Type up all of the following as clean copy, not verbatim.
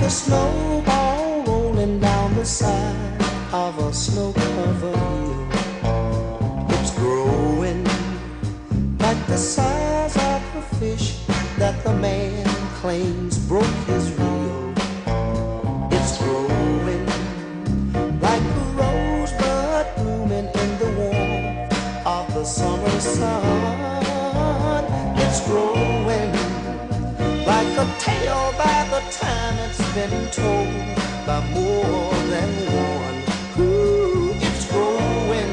a snowball rolling down the side of a snow-covered hill. It's growing like the size of a fish that the man claims broke his reel. It's growing like a rosebud blooming in the warmth of the summer sun. It's growing like a tale by the time it's been told by more than one. Ooh, it's growing.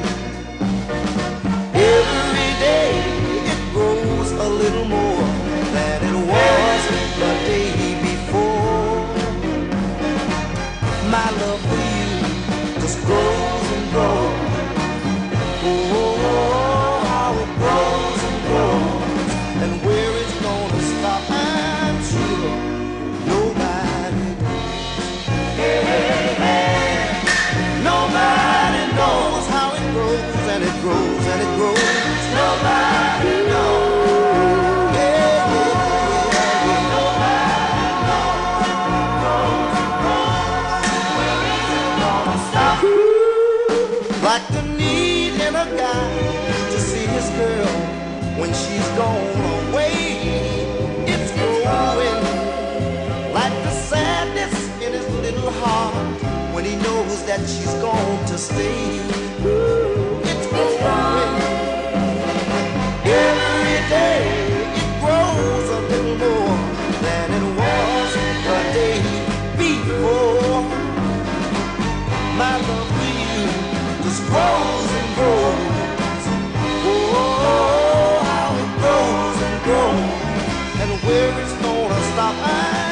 Every day it grows a little more than it was the day before. My love for you just grows and grows. Oh, how it grows and grows, and where it's gonna stop, I'm sure nobody knows. Hey, hey, hey. Nobody knows how it grows and it grows and it grows. Nobody knows. Yeah, yeah, yeah. Nobody knows how it grows and grows. Where is it gonna stop? Like the need in a guy to see his girl when she's gone away. It's growing like the sadness in his little heart when he knows that she's gone to stay. Ooh, it's growing. Every day it grows a little more than it was the day before. My love for you just grows and grows. Oh, how it grows and grows, and where it's gonna stop,